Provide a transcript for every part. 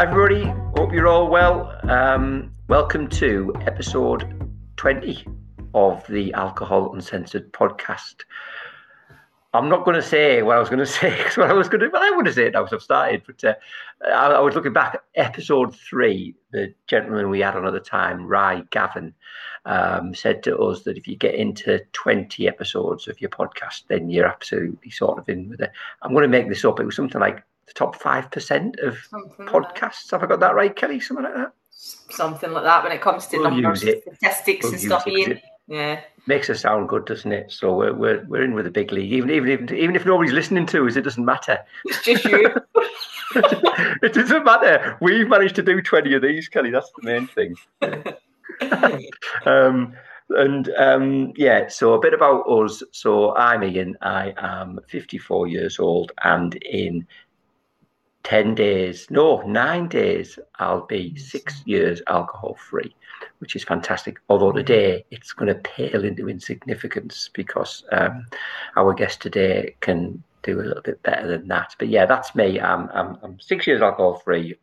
Hi everybody, hope you're all well. Welcome to episode 20 of the Alcohol Uncensored podcast. I'm not going to say what I was going to say, because I want to say it now, I've started, but I was looking back at episode 3, the gentleman we had on at the time, Ry Gavin, said to us that if you get into 20 episodes of your podcast, then you're absolutely sort of in with it. I'm going to make this up. It was something like the top 5% of podcasts. Have I got that right, Kelly? Something like that? Something like that when it comes to numbers, statistics and stuff, Ian. Yeah. Makes us sound good, doesn't it? So we're in with a big league. Even if nobody's listening to us, it doesn't matter. It's just you. It doesn't matter. We've managed to do 20 of these, Kelly. That's the main thing. So a bit about us. So I'm Ian. I am 54 years old, and in 9 days, I'll be 6 years alcohol free, which is fantastic. Although today it's going to pale into insignificance because our guest today can do a little bit better than that. But yeah, that's me. I'm 6 years alcohol free.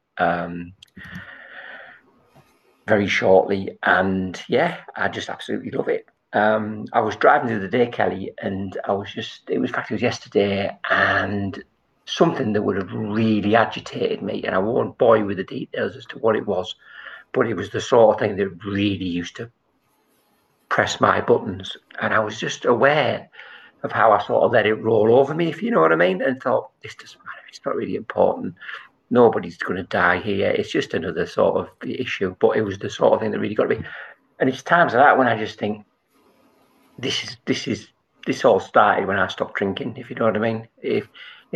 Very shortly, and yeah, I just absolutely love it. I was driving the other day, Kelly, and it was yesterday, and something that would have really agitated me, and I won't bore you with the details as to what it was, but it was the sort of thing that really used to press my buttons, and I was just aware of how I sort of let it roll over me, if you know what I mean, and thought, this doesn't matter, it's not really important. Nobody's going to die here. It's just another sort of issue. But it was the sort of thing that really got me. And it's times like that when I just think, this all started when I stopped drinking, if you know what I mean. If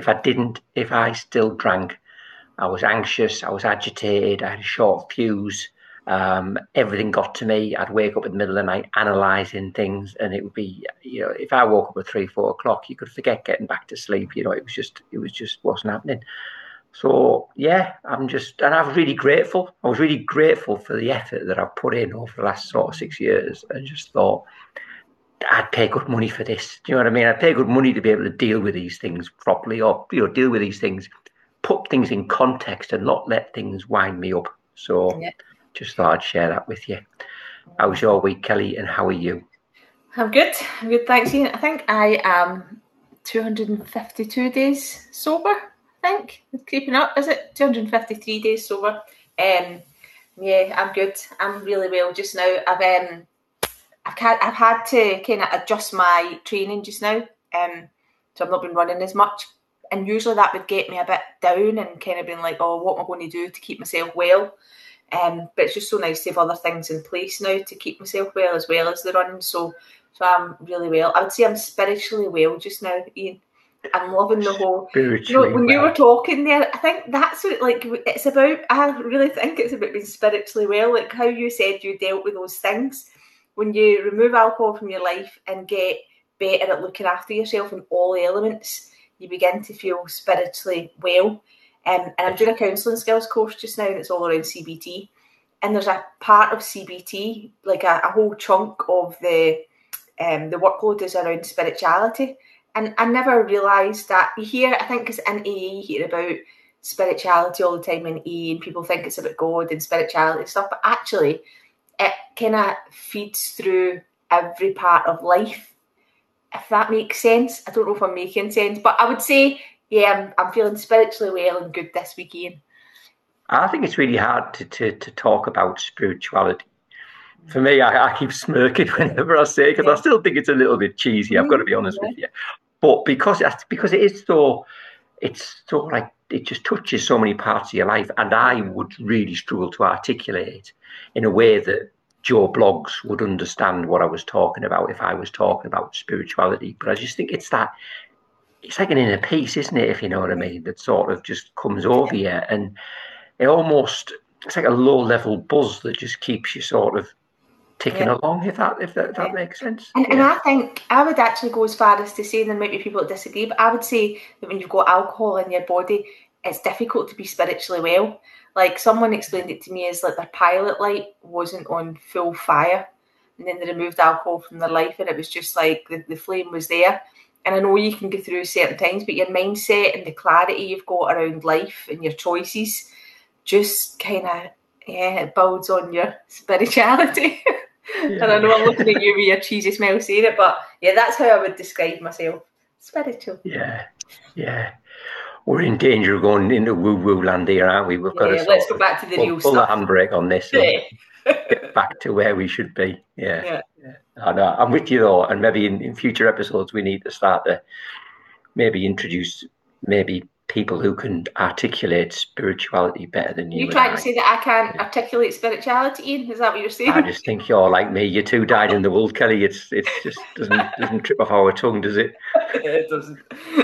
I still drank, I was anxious, I was agitated, I had a short fuse. Everything got to me. I'd wake up in the middle of the night analysing things, and it would be, if I woke up at 3-4 o'clock, you could forget getting back to sleep. It was just wasn't happening. So yeah, I was really grateful. I was really grateful for the effort that I've put in over the last sort of 6 years, and just thought I'd pay good money for this. Do you know what I mean? I'd pay good money to be able to deal with these things properly, or deal with these things, put things in context, and not let things wind me up. So Just thought I'd share that with you. How was your week, Kelly, and how are you? I'm good, thanks, Ian. I think I am 252 days sober. I think keeping up. Is it 253 days sober? Yeah, I'm good. I'm really well just now. I've had to kind of adjust my training just now. So I've not been running as much, and usually that would get me a bit down and kind of being like, oh, what am I going to do to keep myself well? But it's just so nice to have other things in place now to keep myself well as the running. So I'm really well. I would say I'm spiritually well just now, Ian. I'm loving the whole. When you were talking there, I think that's what it's about. I really think it's about being spiritually well. Like how you said you dealt with those things. When you remove alcohol from your life and get better at looking after yourself in all elements, you begin to feel spiritually well. And I'm doing a counselling skills course just now, and it's all around CBT. And there's a part of CBT, like a whole chunk of the workload is around spirituality. And I never realised that. I think because in AA you hear about spirituality all the time in AA, and people think it's about God and spirituality and stuff, but actually it kind of feeds through every part of life, if that makes sense. I don't know if I'm making sense, but I would say, yeah, I'm feeling spiritually well and good this week, Ian. I think it's really hard to talk about spirituality. For me, I keep smirking whenever I say it, because I still think it's a little bit cheesy. I've got to be honest with you. But because it is so, it's so like, it just touches so many parts of your life, and I would really struggle to articulate it in a way that Joe Bloggs would understand what I was talking about if I was talking about spirituality. But I just think it's like an inner peace, isn't it? If you know what I mean, that sort of just comes over you, and it's like a low-level buzz that just keeps you sort of ticking along, if that makes sense. And I think I would actually go as far as to say, there might be people that disagree, but I would say that when you've got alcohol in your body, it's difficult to be spiritually well. Like someone explained it to me as like their pilot light wasn't on full fire, and then they removed alcohol from their life, and it was just like the flame was there. And I know you can go through certain times, but your mindset and the clarity you've got around life and your choices just kind of, it builds on your spirituality. And I know I'm looking at you with your cheesy smile saying it, but yeah, that's how I would describe myself. Spiritual. Yeah, yeah. We're in danger of going into woo-woo land here, aren't we? We've got to let's go back to the real pull the stuff. handbrake on this and get back to where we should be. Yeah. I know. I'm with you though, and maybe in future episodes we need to start to maybe introduce people who can articulate spirituality better than you. You trying to say that I can't articulate spirituality, Ian? Is that what you're saying? I just think you're like me. You're too dyed in the wool, Kelly. It's just doesn't trip off our tongue, does it? It doesn't.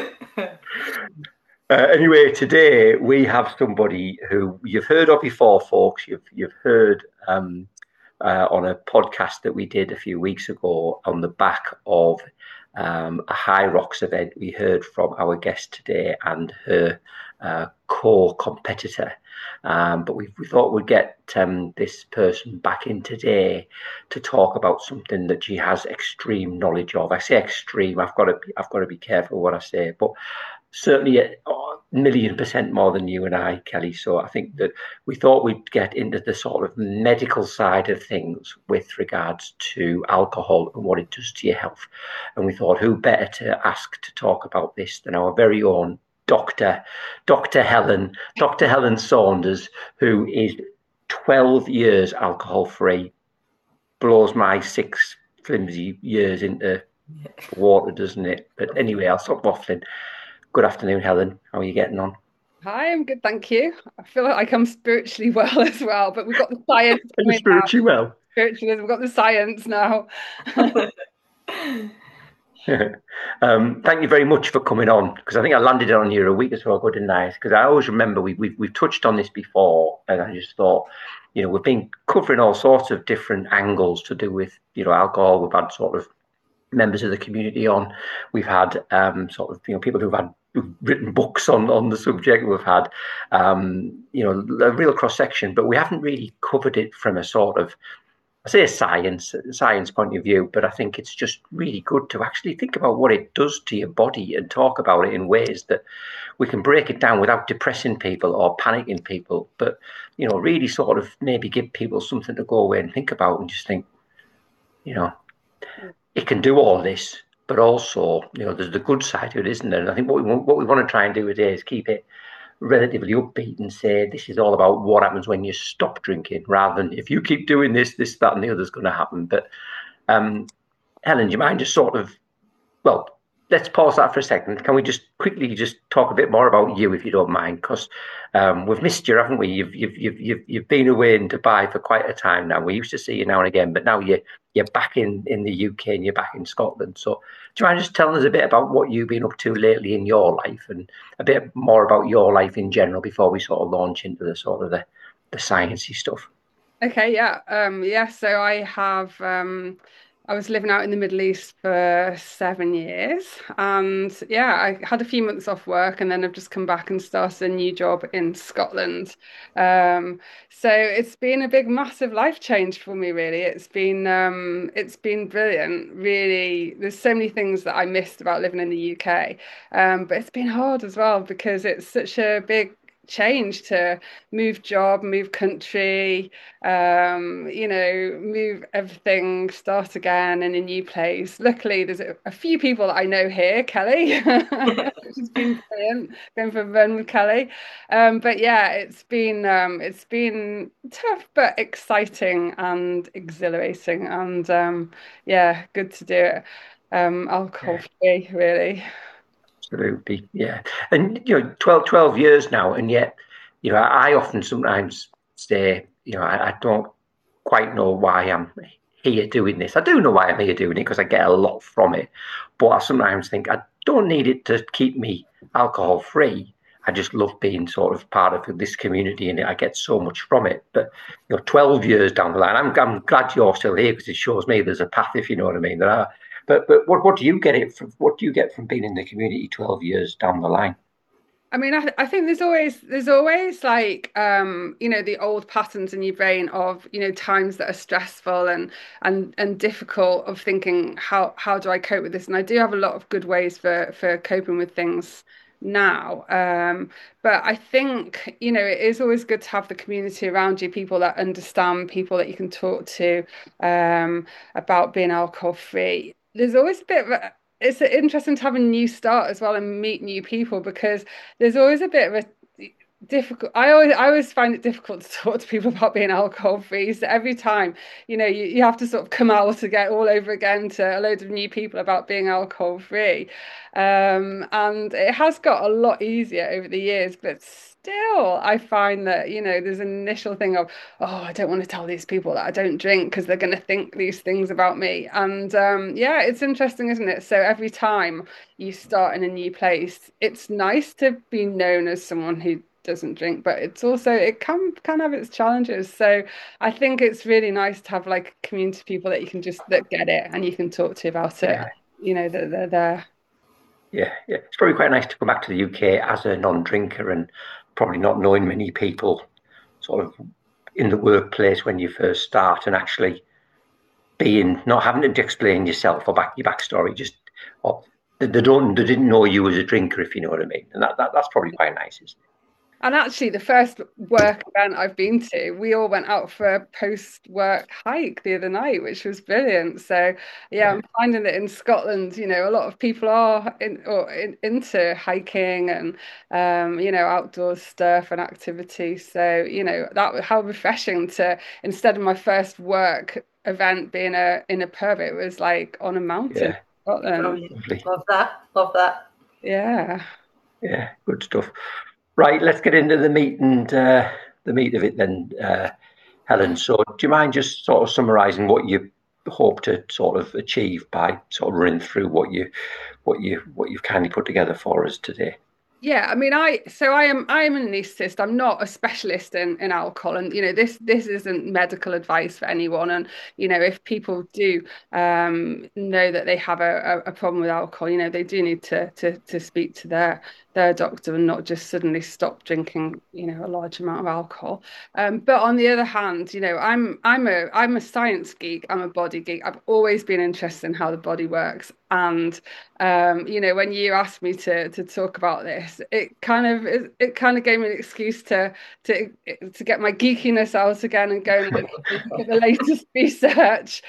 Anyway, today we have somebody who you've heard of before, folks. You've heard on a podcast that we did a few weeks ago on the back of a High Rocks event. We heard from our guest today and her co-competitor. But we thought we'd get this person back in today to talk about something that she has extreme knowledge of. I say extreme. I've got to be careful what I say, but certainly a million% more than you and I, Kelly. So I think that we thought we'd get into the sort of medical side of things with regards to alcohol and what it does to your health. And we thought, who better to ask to talk about this than our very own Dr. Helen Saunders, who is 12 years alcohol-free, blows my 6 flimsy years into water, doesn't it? But anyway, I'll stop waffling. Good afternoon, Helen. How are you getting on? Hi, I'm good, thank you. I feel like I'm spiritually well as well, but we've got the science. Are you spiritually well? Spiritualism, we've got the science now. Thank you very much for coming on, because I think I landed on you a week or so ago, didn't I? Because I always remember we've touched on this before, and I just thought, we've been covering all sorts of different angles to do with, alcohol. We've had sort of members of the community on. We've had people who've written books on the subject. We've had, a real cross section, but we haven't really covered it from a sort of, I say a science point of view, but I think it's just really good to actually think about what it does to your body and talk about it in ways that we can break it down without depressing people or panicking people, but, really sort of maybe give people something to go away and think about and just think, it can do all this, but also, there's the good side to it, isn't there? And I think what we want to try and do today is keep it relatively upbeat and say this is all about what happens when you stop drinking, rather than if you keep doing this, that, and the other is going to happen. But Helen, do you mind just sort of, let's pause that for a second. Can we just quickly just talk a bit more about you, if you don't mind? Because we've missed you, haven't we? You've been away in Dubai for quite a time now. We used to see you now and again, but now you're back in the UK and you're back in Scotland. So do you mind just telling us a bit about what you've been up to lately in your life, and a bit more about your life in general before we sort of launch into the sort of the sciencey stuff? Okay, yeah. So I have I was living out in the Middle East for 7 years, and I had a few months off work, and then I've just come back and started a new job in Scotland. So it's been a big, massive life change for me, really. It's been brilliant, really. There's so many things that I missed about living in the UK, but it's been hard as well because it's such a big change to move job, move country, move everything, start again in a new place. Luckily, there's a few people that I know here, Kelly, which has been brilliant, going for a run with Kelly. But yeah, it's been tough but exciting and exhilarating, and good to do it. Alcohol free, really. Absolutely, yeah. And 12 years now, and yet, I often sometimes say, I don't quite know why I'm here doing this. I do know why I'm here doing it because I get a lot from it, but I sometimes think I don't need it to keep me alcohol free. I just love being sort of part of this community, and I get so much from it. But 12 years down the line, I'm glad you're still here, because it shows me there's a path, if you know what I mean. But what do you get what do you get from being in the community 12 years down the line? I mean, I think there's always like the old patterns in your brain of times that are stressful and difficult, of thinking how do I cope with this? And I do have a lot of good ways for coping with things now. But I think, it is always good to have the community around you, people that understand, people that you can talk to about being alcohol free. There's always a bit of it's interesting to have a new start as well and meet new people because there's always a bit of a difficult I always find it difficult to talk to people about being alcohol free. So every time, you have to sort of come out again all over again to a load of new people about being alcohol free. And it has got a lot easier over the years, but still I find that, there's an initial thing of, oh, I don't want to tell these people that I don't drink because they're going to think these things about me. And yeah, it's interesting, isn't it? So every time you start in a new place, it's nice to be known as someone who doesn't drink, but it's also it can have its challenges. So I think it's really nice to have like a community of people that you can just that get it and you can talk to about it. Yeah, That they're there. yeah. It's probably quite nice to come back to the UK as a non-drinker and probably not knowing many people sort of in the workplace when you first start and actually being not having to explain yourself or your backstory. Just or they didn't know you as a drinker, if you know what I mean. And that's probably quite nice, isn't it? And actually, the first work event I've been to, we all went out for a post-work hike the other night, which was brilliant. So, yeah, Yeah, I'm finding that in Scotland, a lot of people are into hiking and, outdoor stuff and activities. So, that how refreshing to instead of my first work event being in a pub, it was like on a mountain in yeah, Scotland. Brilliant. lovely. Love that. Love that. Yeah. Yeah, good stuff. Right, let's get into the meat of it then, Helen. So, do you mind just sort of summarising what you hope to sort of achieve by sort of running through what you've kindly put together for us today? Yeah, I mean, I am an anaesthetist. I'm not a specialist in alcohol, and this isn't medical advice for anyone. And if people do know that they have a problem with alcohol, they do need to speak to their doctor and not just suddenly stop drinking, a large amount of alcohol. But on the other hand, I'm a science geek. I'm a body geek. I've always been interested in how the body works, and when you asked me to talk about this, it kind of gave me an excuse to get my geekiness out again and go and look at the latest research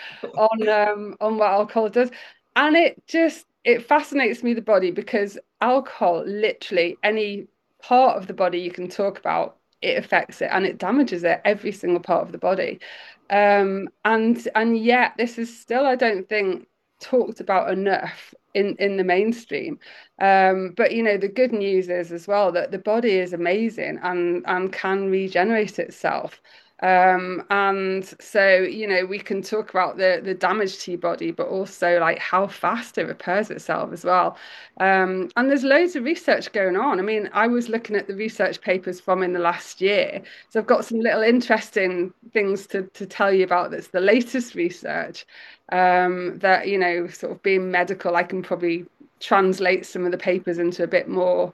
on what alcohol does. And it fascinates me, the body, because alcohol, literally any part of the body you can talk about, it affects it and it damages it, every single part of the body. And yet this is still, I don't think, talked about enough in the mainstream. But the good news is as well that the body is amazing and can regenerate itself. And so, we can talk about the damage to your body, but also like how fast it repairs itself as well. And there's loads of research going on. I mean, I was looking at the research papers from in the last year. So I've got some little interesting things to tell you about this, the latest research that, sort of being medical, I can probably translate some of the papers into a bit more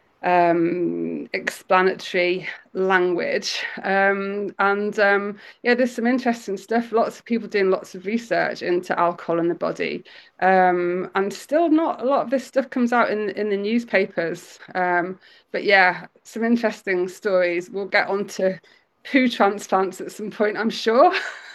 explanatory language. Yeah, there's some interesting stuff. Lots of people doing lots of research into alcohol in the body. And still not a lot of this stuff comes out in the newspapers. But yeah, some interesting stories. We'll get on to poo transplants at some point, I'm sure.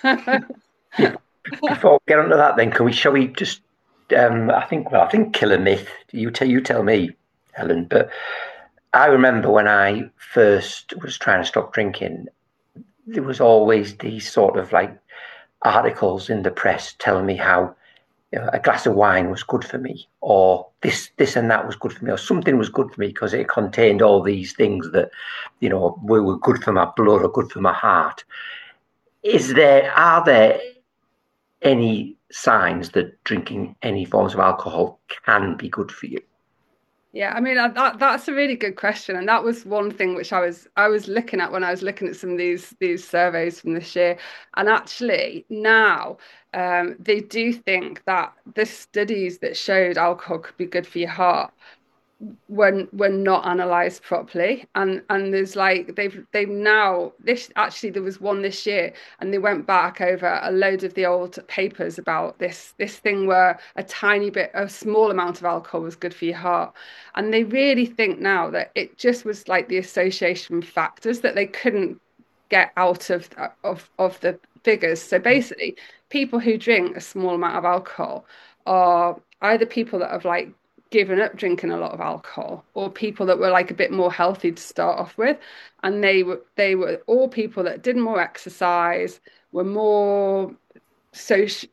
Before we get onto that, then, shall we just? I think kill a myth. You tell me, Helen. But I remember when I first was trying to stop drinking, there was always these sort of like articles in the press telling me how a glass of wine was good for me, or this and that was good for me, or something was good for me because it contained all these things that were good for my blood or good for my heart. Are there any signs that drinking any forms of alcohol can be good for you? Yeah, I mean that's a really good question, and that was one thing which I was looking at when I was looking at some of these surveys from this year, and actually now they do think that the studies that showed alcohol could be good for your heart were not analysed properly, and there's like they've now this actually there was one this year, and they went back over a load of the old papers about this thing where a small amount of alcohol was good for your heart, and they really think now that it just was like the association factors that they couldn't get out of the figures. So basically, people who drink a small amount of alcohol are either people that have like given up drinking a lot of alcohol or people that were like a bit more healthy to start off with, and they were all people that did more exercise, were more social,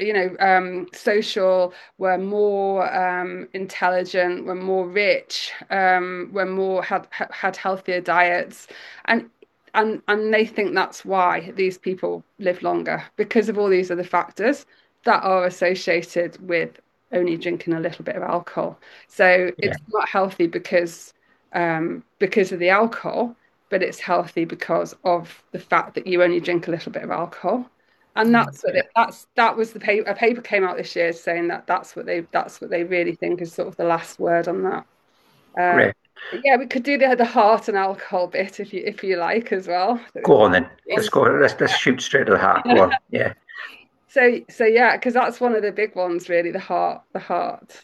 social, were more intelligent, were more rich, were more had healthier diets, and and they think that's why these people live longer because of all these other factors that are associated with only drinking a little bit of alcohol. So Yeah, it's not healthy because of the alcohol, but it's healthy because of the fact that you only drink a little bit of alcohol. And yeah, that was the paper. A paper came out this year saying that that's what they really think is sort of the last word on that. Um, great. yeah, we could do the heart and alcohol bit if you like as well. Go on then. Let's One. go. Let's shoot straight to the heart. Go on. Yeah, So yeah, because that's one of the big ones, really, the heart.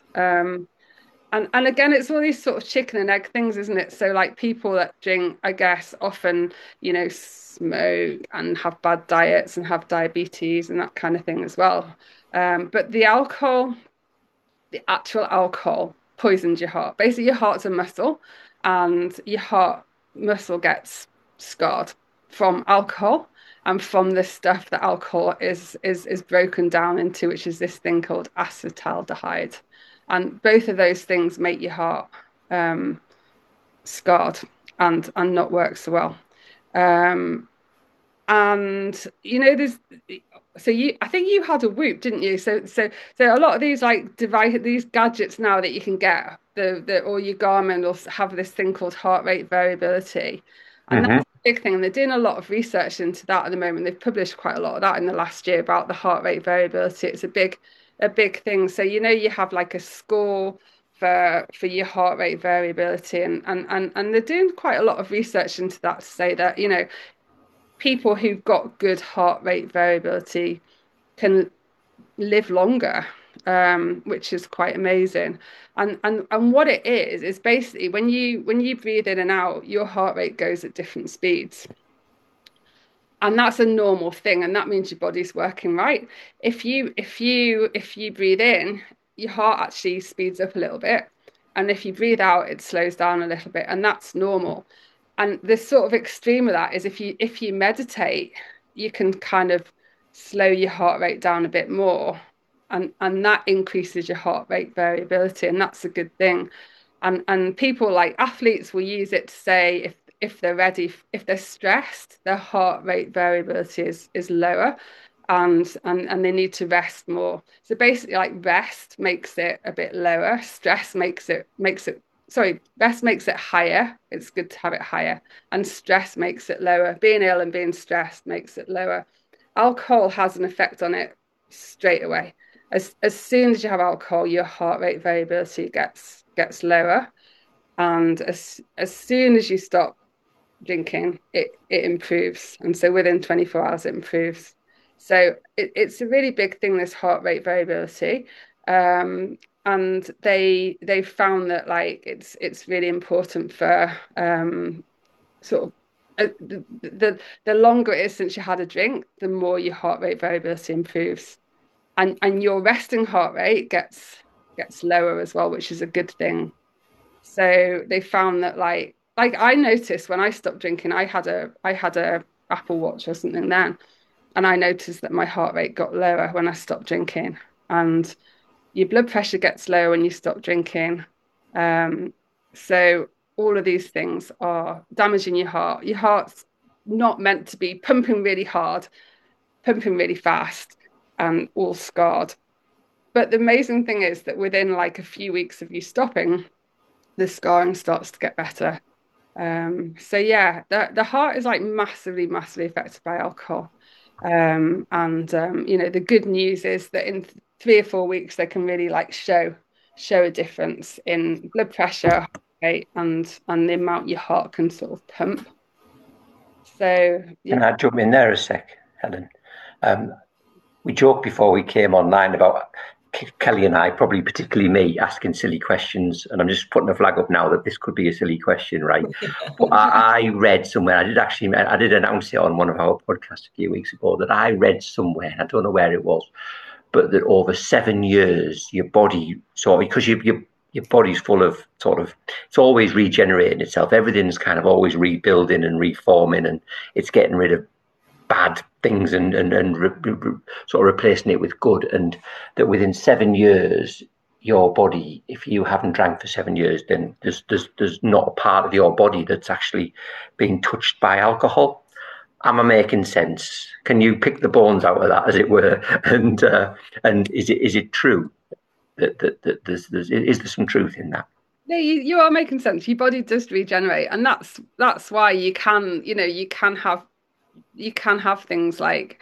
And again, it's all these sort of chicken and egg things, isn't it? So like people that drink, I guess, often, smoke and have bad diets and have diabetes and that kind of thing as well. But the actual alcohol poisons your heart. Basically, your heart's a muscle, and your heart muscle gets scarred from alcohol and from the stuff that alcohol is broken down into, which is this thing called acetaldehyde. And both of those things make your heart um, scarred and not work so well. Um, and there's so you I think you had a Whoop, didn't you? So a lot of these like device these gadgets now that you can get the or your Garmin will have this thing called heart rate variability, and that's hmm, a big thing. And they're doing a lot of research into that at the moment. They've published quite a lot of that in the last year about the heart rate variability. It's a big thing. So you have like a score for your heart rate variability, and they're doing quite a lot of research into that to say that people who've got good heart rate variability can live longer, which is quite amazing. And what it is basically when you breathe in and out, your heart rate goes at different speeds. And that's a normal thing, and that means your body's working right. If you breathe in, your heart actually speeds up a little bit, and if you breathe out, it slows down a little bit, and that's normal. And the sort of extreme of that is if you meditate, you can kind of slow your heart rate down a bit more, and that increases your heart rate variability, and that's a good thing. And people like athletes will use it to say if they're ready, if they're stressed, their heart rate variability is lower, and they need to rest more. So basically, like rest makes it a bit lower. Stress makes it sorry, rest makes it higher. It's good to have it higher, and stress makes it lower. Being ill and being stressed makes it lower. Alcohol has an effect on it straight away. As soon as you have alcohol, your heart rate variability gets lower, and as soon as you stop drinking, it improves. And so within 24 hours, it improves. So it's a really big thing, this heart rate variability. And they found that like it's really important for sort of the longer it is since you had a drink, the more your heart rate variability improves, and your resting heart rate gets lower as well, which is a good thing. So they found that like I noticed when I stopped drinking, I had a Apple Watch or something then, and I noticed that my heart rate got lower when I stopped drinking, and your blood pressure gets lower when you stop drinking. Um, so all of these things are damaging your heart. Your heart's not meant to be pumping really hard, pumping really fast, and all scarred. But the amazing thing is that within like a few weeks of you stopping, the scarring starts to get better. So yeah, the heart is like massively, massively affected by alcohol. And the good news is that in 3 or 4 weeks they can really like show show a difference in blood pressure, heart rate, and the amount your heart can sort of pump. So Can yeah. I jump in there a sec, Helen? We joked before we came online about Kelly and I, probably particularly me, asking silly questions, and I'm just putting a flag up now that this could be a silly question, right? But I read somewhere, I did announce it on one of our podcasts a few weeks ago, that I read somewhere, and I don't know where it was, but that over 7 years, your body, because your body's full of it's always regenerating itself. Everything's kind of always rebuilding and reforming, and it's getting rid of bad things and sort of replacing it with good. And that within 7 years, your body, if you haven't drank for 7 years, then there's not a part of your body that's actually being touched by alcohol. Am I making sense? Can you pick the bones out of that, as it were? And is it true that is there some truth in that? No, you are making sense. Your body does regenerate, and that's why you can, you can have things like,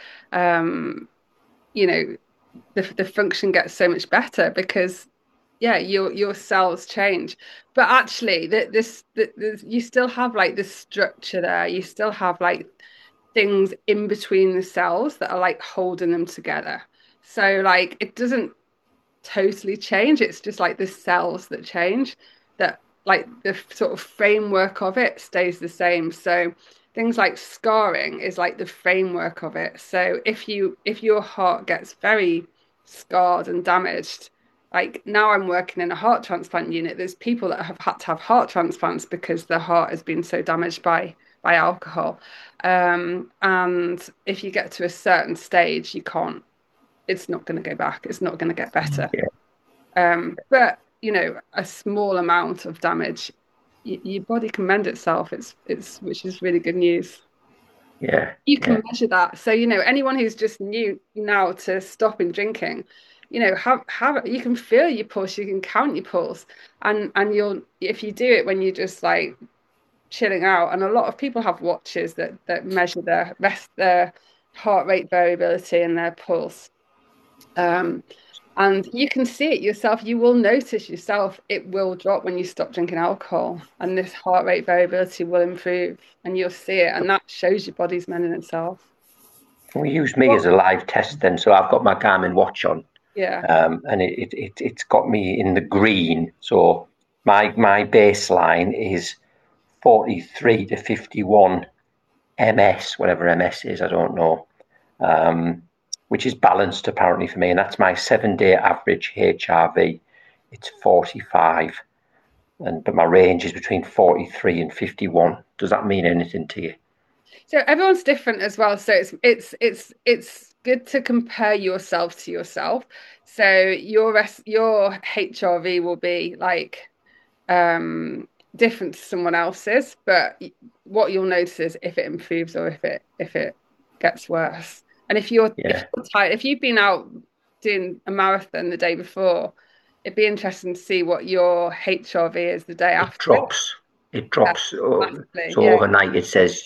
the function gets so much better because, yeah, your cells change. But actually, you still have like the structure there. You still have like things in between the cells that are like holding them together. So like it doesn't totally change. It's just like the cells that change, that like the sort of framework of it stays the same. So things like scarring is like the framework of it. So if your heart gets very scarred and damaged, like now I'm working in a heart transplant unit, there's people that have had to have heart transplants because their heart has been so damaged by alcohol. And if you get to a certain stage, you can't, it's not going to go back. It's not going to get better. But a small amount of damage, your body can mend itself. It's which is really good news. Yeah, you can measure that. So anyone who's just new now to stopping drinking, have you can feel your pulse, you can count your pulse, and you'll, if you do it when you're just like chilling out, and a lot of people have watches that measure their heart rate variability and their pulse. And you can see it yourself. You will notice yourself, it will drop when you stop drinking alcohol, and this heart rate variability will improve, and you'll see it, and that shows your body's mending itself. Can we use me as a live test then? So I've got my Garmin watch on, yeah, and it's got me in the green. So my baseline is 43 to 51 ms, whatever ms is, I don't know. Which is balanced apparently for me, and that's my 7-day average HRV. It's 45, but my range is between 43 and 51. Does that mean anything to you? So everyone's different as well. So it's good to compare yourself to yourself. So your HRV will be like different to someone else's, but what you'll notice is if it improves or if it gets worse. And if you're tired, if you've been out doing a marathon the day before, it'd be interesting to see what your HRV is the day after. It drops. Overnight it says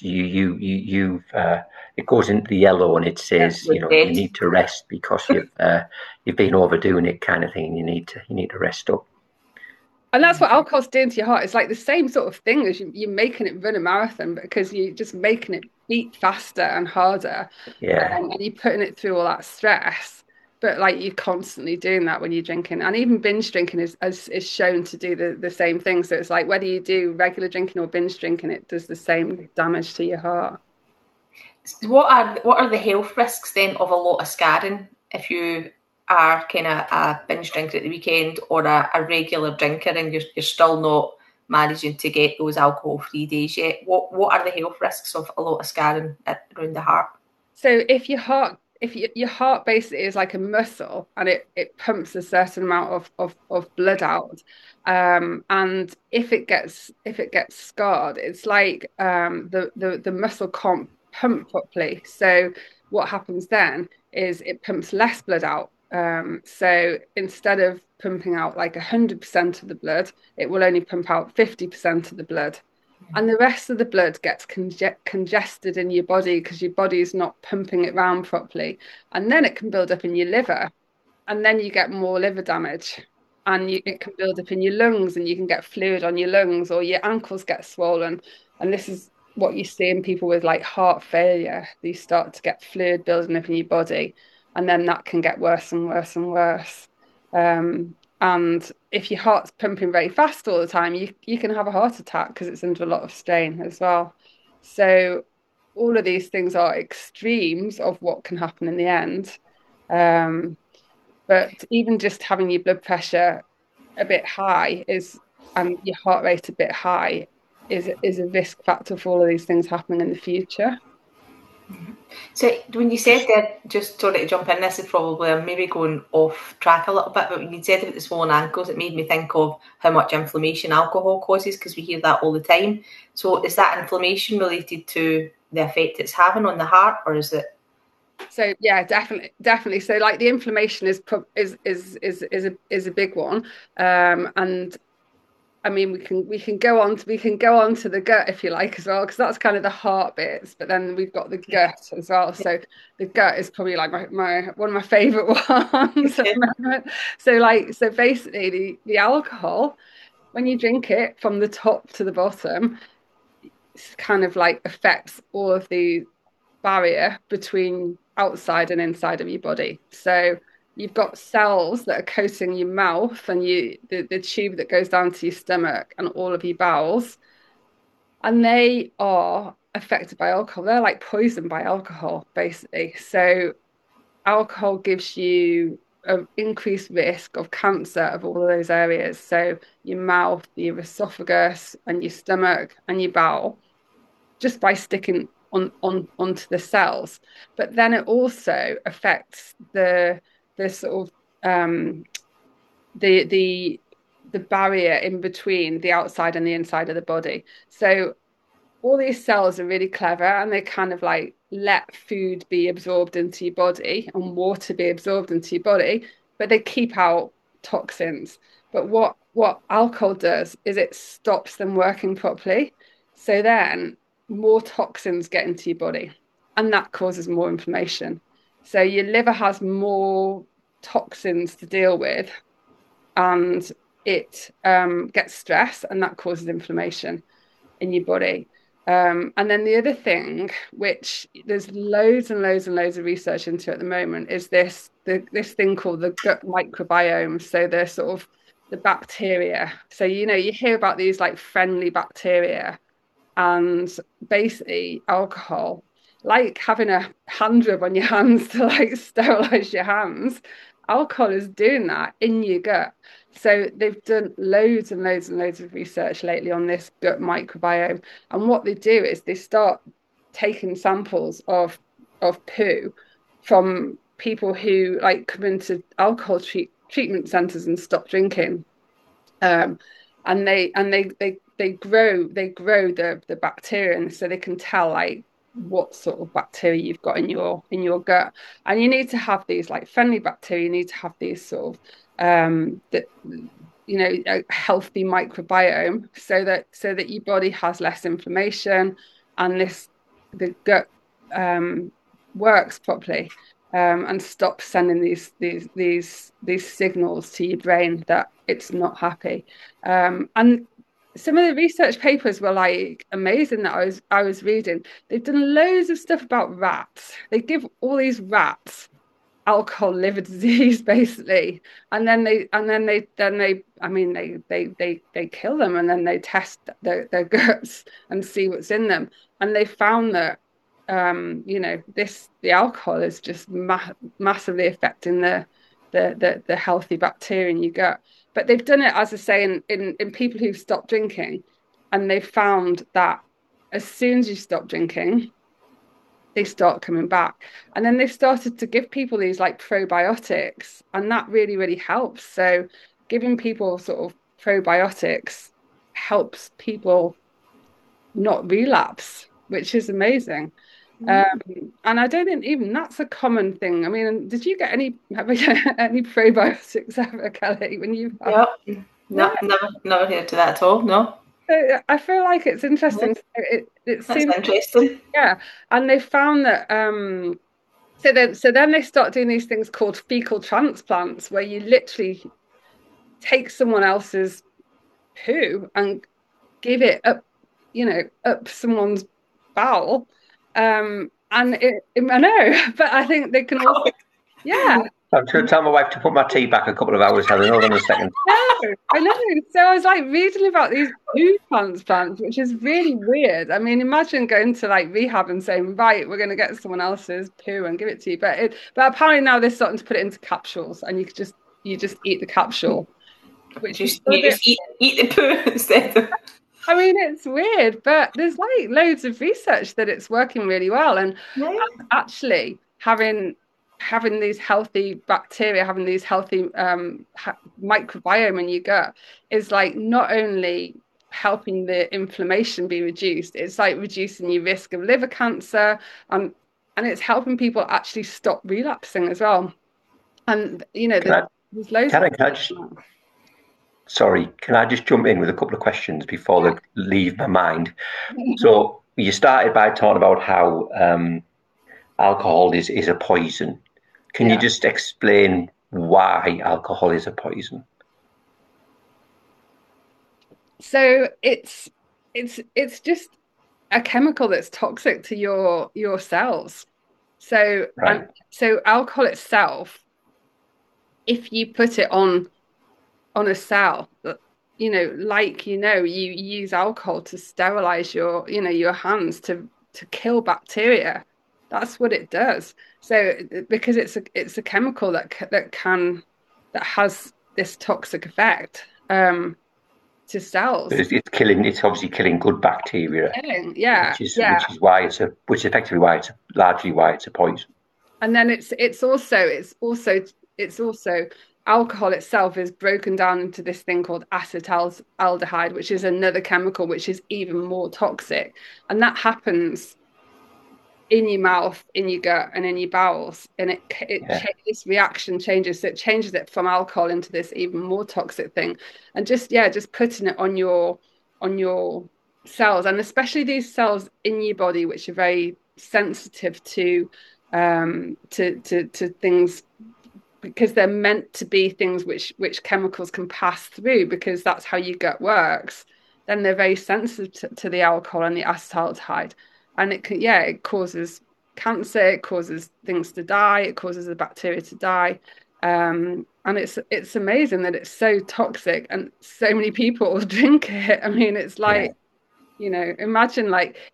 it goes into the yellow, and it says you need to rest because you've been overdoing it, kind of thing. You need to rest up. And that's what alcohol's doing to your heart. It's like the same sort of thing as you're making it run a marathon, because you're just making it beat faster and harder. And you're putting it through all that stress. But like you're constantly doing that when you're drinking. And even binge drinking is shown to do the same thing. So it's like whether you do regular drinking or binge drinking, it does the same damage to your heart. What are the health risks then of a lot of scarring if you are kind of a binge drinker at the weekend or a regular drinker and you're still not managing to get those alcohol-free days yet? What are the health risks of a lot of scarring around the heart? So if your heart basically is like a muscle and it pumps a certain amount of blood out, and if it gets scarred, it's like the muscle can't pump properly. So what happens then is it pumps less blood out. So instead of pumping out like 100% of the blood, it will only pump out 50% of the blood. And the rest of the blood gets congested in your body because your body is not pumping it around properly. And then it can build up in your liver. And then you get more liver damage. and it can build up in your lungs, and you can get fluid on your lungs, or your ankles get swollen. And this is what you see in people with like heart failure. You start to get fluid building up in your body, and then that can get worse and worse and worse. And if your heart's pumping very fast all the time, you can have a heart attack because it's under a lot of strain as well. So all of these things are extremes of what can happen in the end. But even just having your blood pressure a bit high and your heart rate a bit high is a risk factor for all of these things happening in the future. So when you said that, just sorry to jump in, this is probably, I'm maybe going off track a little bit, but when you said about the swollen ankles, it made me think of how much inflammation alcohol causes, because we hear that all the time. So is that inflammation related to the effect it's having on the heart, or is it? So yeah, definitely. So like the inflammation is a big one, and I mean, we can go on to the gut if you like as well, because that's kind of the heart bits. But then we've got the gut as well. So the gut is probably like my one of my favorite ones at the moment. So basically the alcohol, when you drink it from the top to the bottom, it's kind of like affects all of the barrier between outside and inside of your body. So you've got cells that are coating your mouth and the tube that goes down to your stomach and all of your bowels, and they are affected by alcohol. They're like poisoned by alcohol, basically. So alcohol gives you an increased risk of cancer of all of those areas. So your mouth, your esophagus, and your stomach and your bowel, just by sticking onto the cells. But then it also affects the sort of the barrier in between the outside and the inside of the body. So all these cells are really clever, and they kind of like let food be absorbed into your body and water be absorbed into your body, but they keep out toxins. But what alcohol does is it stops them working properly. So then more toxins get into your body, and that causes more inflammation. So your liver has more toxins to deal with, and it gets stress, and that causes inflammation in your body. And then the other thing, which there's loads and loads and loads of research into at the moment, is this thing called the gut microbiome. So the sort of the bacteria. So you hear about these like friendly bacteria, and basically alcohol, like having a hand rub on your hands to like sterilize your hands, alcohol is doing that in your gut. So they've done loads and loads and loads of research lately on this gut microbiome. And what they do is they start taking samples of poo from people who like come into alcohol treatment centers and stop drinking. And they grow the bacteria, and so they can tell like what sort of bacteria you've got in your gut. And you need to have these like friendly bacteria, you need to have these sort of a healthy microbiome, so that your body has less inflammation, and the gut works properly, and stops sending these signals to your brain that it's not happy. And some of the research papers were like amazing that I was reading. They've done loads of stuff about rats. They give all these rats alcohol liver disease basically, and then they kill them, and then they test their guts and see what's in them, and they found that the alcohol is just massively affecting the healthy bacteria in your gut. But they've done it, as I say, in people who've stopped drinking, and they've found that as soon as you stop drinking, they start coming back. And then they've started to give people these like probiotics, and that really, really helps. So giving people sort of probiotics helps people not relapse, which is amazing. And I don't think even that's a common thing. I mean, did you get any probiotics ever, Kelly, when you Yep. No, never heard of that at all. No. I feel like it's interesting. It That's seems, interesting. yeah. And they found that so then they start doing these things called fecal transplants, where you literally take someone else's poo and give it up, up someone's bowel. I know, but I think they can also, yeah. I'm going to tell my wife to put my tea back a couple of hours, Helen. Hold on a second. No, I know. So I was like reading about these poo transplants, which is really weird. I mean, imagine going to like rehab and saying, right, we're going to get someone else's poo and give it to you. But apparently now they're starting to put it into capsules, and you just eat the capsule, which you just eat the poo instead of. I mean, it's weird, but there's like loads of research that it's working really well, and actually having these healthy bacteria, having these healthy microbiome in your gut is like not only helping the inflammation be reduced, it's like reducing your risk of liver cancer, and it's helping people actually stop relapsing as well. And there's loads. Sorry, can I just jump in with a couple of questions before they leave my mind? So you started by talking about how alcohol is a poison. Can you just explain why alcohol is a poison? So it's just a chemical that's toxic to your cells. So so alcohol itself, if you put it on a cell, you use alcohol to sterilize your hands to kill bacteria. That's what it does. So because it's a chemical that has this toxic effect to cells. But it's obviously killing good bacteria. Which is effectively why it's largely why it's a poison. And then it's also alcohol itself is broken down into this thing called acetaldehyde, which is another chemical which is even more toxic. And that happens in your mouth, in your gut, and in your bowels. And this reaction changes. So it changes it from alcohol into this even more toxic thing. And just putting it on your cells, and especially these cells in your body, which are very sensitive to things, because they're meant to be things which chemicals can pass through, because that's how your gut works. Then they're very sensitive to the alcohol and the acetaldehyde, and it causes cancer, it causes things to die, it causes the bacteria to die, and it's amazing that it's so toxic and so many people drink it. I mean, it's like imagine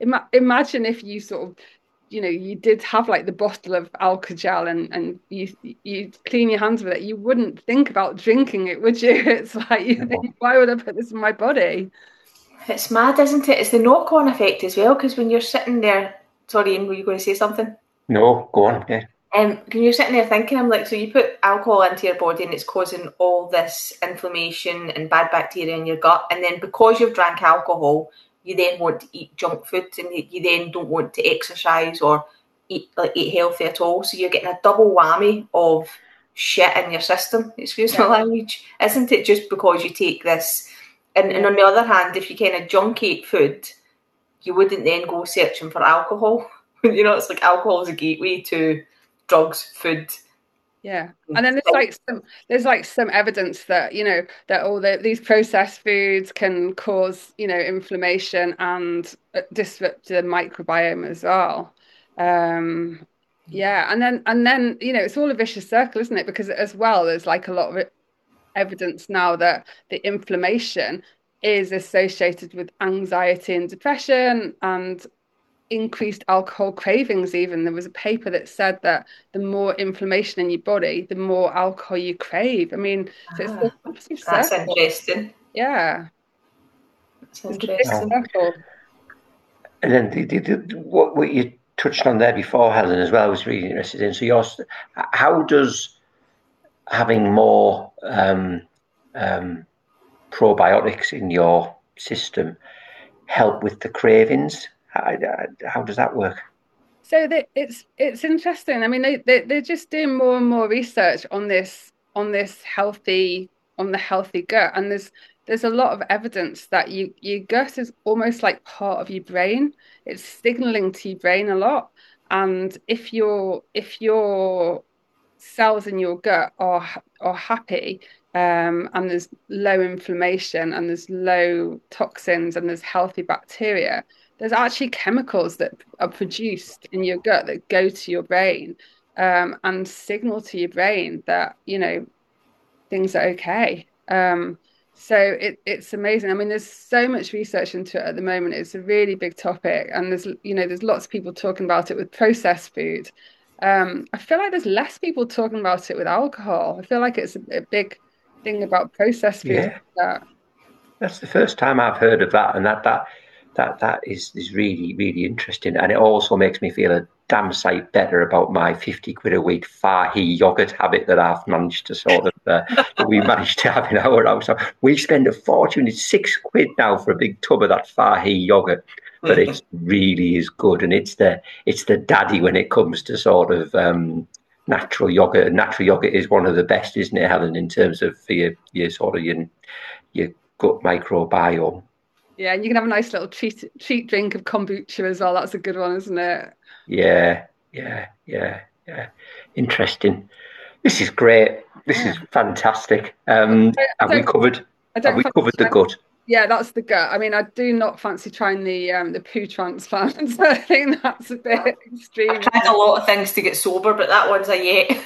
if you sort of you did have like the bottle of Alka-Gel and you clean your hands with it, you wouldn't think about drinking it, would you? It's like you think, why would I put this in my body? It's mad, isn't it? It's the knock-on effect as well, because when you're sitting there, sorry, Ian, were you going to say something? No, go on. Yeah. When you're sitting there thinking, I'm like, so you put alcohol into your body and it's causing all this inflammation and bad bacteria in your gut, and then because you've drank alcohol, you then want to eat junk food, and you then don't want to exercise or eat healthy at all. So you're getting a double whammy of shit in your system, excuse my language, isn't it? Just because you take this. And on the other hand, if you kind of junk ate food, you wouldn't then go searching for alcohol. It's like alcohol is a gateway to drugs, food. Yeah, and then there's some evidence that that all these processed foods can cause inflammation and disrupt the microbiome as well. And then it's all a vicious circle, isn't it? Because as well, there's like a lot of evidence now that the inflammation is associated with anxiety and depression and increased alcohol cravings. Even there was a paper that said that the more inflammation in your body, the more alcohol you crave. I mean, so it's that's interesting. Yeah, that's interesting. And then what you touched on there before, Helen, as well, I was really interested in. So how does having more probiotics in your system help with the cravings? How does that work? So it's interesting. I mean, they're just doing more and more research on the healthy gut, and there's a lot of evidence that your gut is almost like part of your brain. It's signaling to your brain a lot, and if your cells in your gut are happy, and there's low inflammation and there's low toxins and there's healthy bacteria, there's actually chemicals that are produced in your gut that go to your brain, and signal to your brain that, things are okay. So it's amazing. I mean, there's so much research into it at the moment. It's a really big topic, and there's lots of people talking about it with processed food. I feel like there's less people talking about it with alcohol. I feel like it's a big thing about processed food. Yeah, that's the first time I've heard of that, and that is really really interesting, and it also makes me feel a damn sight better about my 50 quid a week Fahey yogurt habit that I've managed to sort of that we managed to have in our house. So we spend a fortune. It's 6 quid now for a big tub of that Fahey yogurt, but it really is good, and it's the daddy when it comes to sort of natural yogurt. And natural yogurt is one of the best, isn't it, Helen, in terms of for your sort of your gut microbiome. Yeah, and you can have a nice little treat drink of kombucha as well. That's a good one, isn't it? Yeah, yeah. Interesting. This is great. This Yeah. is fantastic. I Have we don't covered? I Have don't we fancy covered the gut? Yeah, that's the gut. I mean, I do not fancy trying the poo transplant. I think that's a bit I've extreme. tried a lot of things to get sober, but that one's a yet.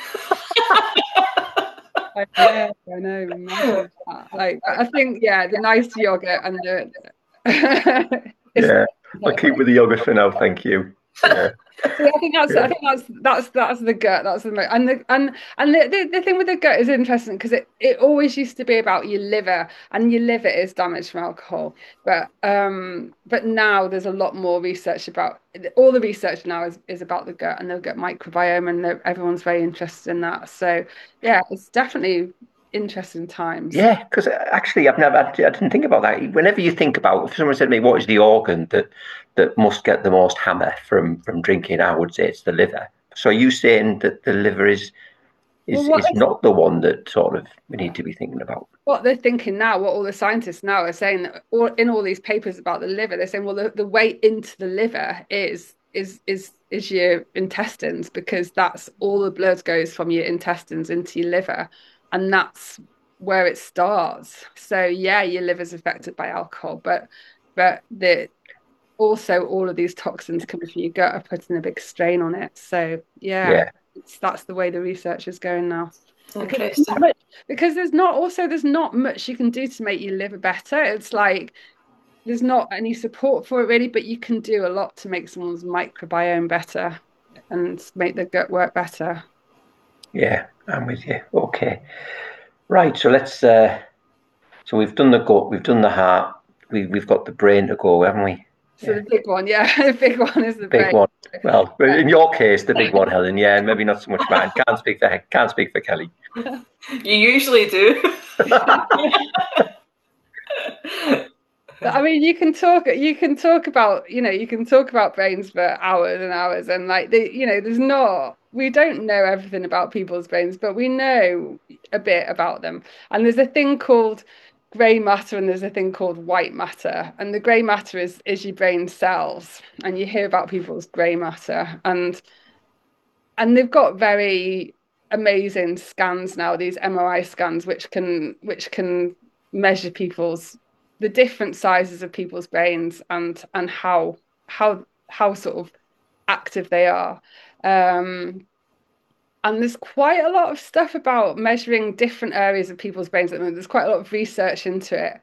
I know. Imagine that. Like, I think, yeah, the nice yogurt and the it's Yeah, I'll keep with the yogurt for now. Thank you. Yeah, See, I yeah, think that's the gut. That's the most, and the thing with the gut is interesting because it always used to be about your liver, and your liver is damaged from alcohol. But now there's a lot more research about all the research now is about the gut and the gut microbiome, and everyone's very interested in that. So yeah, it's definitely interesting times. yeah. Because actually, I didn't think about that. Whenever you think about, if someone said to me, "What is the organ that must get the most hammer from drinking?" I would say it's the liver. So are you saying that the liver is Well, is is not the one that sort of we need to be thinking about? what they're thinking now, what all the scientists now are saying that in all these papers about the liver, they're saying, well, the way into the liver is your intestines, because that's all the blood goes from your intestines into your liver, and that's where it starts. So yeah, your liver's affected by alcohol, but the also all of these toxins coming from your gut are putting a big strain on it. So yeah, Yeah, that's the way the research is going now. Because Interesting. there's not much you can do to make your liver better. It's like there's not any support for it really, but you can do a lot to make someone's microbiome better and make the gut work better. yeah. I'm with you. Okay, right. So let's. So we've done the gut, we've done the heart, we've got the brain to go, haven't we? So Yeah, the big one, yeah, the big one is the big brain. one. Well, in your case, the big one, Helen. Yeah, maybe not so much mine. Can't speak for Kelly. You usually do. I mean, you can talk about brains for hours and hours, and like we don't know everything about people's brains, but we know a bit about them. And there's a thing called grey matter, and there's a thing called white matter. And the grey matter is your brain cells, and you hear about people's grey matter, and they've got very amazing scans now, these MRI scans, which can measure people's the different sizes of people's brains and how sort of active they are. Um, and there's quite a lot of stuff about measuring different areas of people's brains at the moment. There's quite a lot of research into it.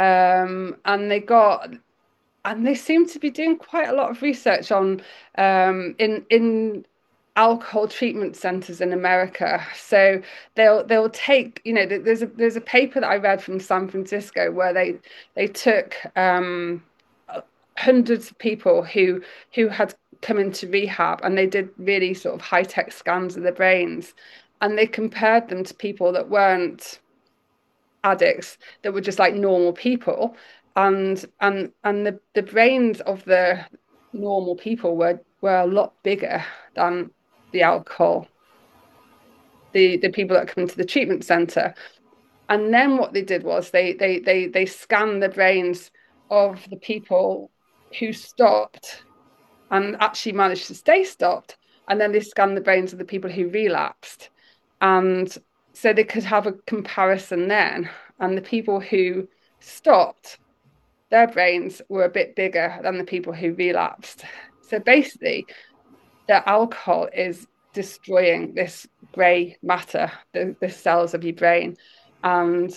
And they seem to be doing quite a lot of research on in alcohol treatment centers in America. So they'll take, there's a paper that I read from San Francisco where they took hundreds of people who had come into rehab, and they did really sort of high tech scans of their brains, and they compared them to people that weren't addicts, that were just like normal people, and the brains of the normal people were a lot bigger than the alcohol, the people that come into the treatment center. And then what they did was they scanned the brains of the people who stopped and actually managed to stay stopped, and then they scanned the brains of the people who relapsed. And so they could have a comparison then. And the people who stopped, their brains were a bit bigger than the people who relapsed. So basically, the alcohol is destroying this grey matter, the cells of your brain. And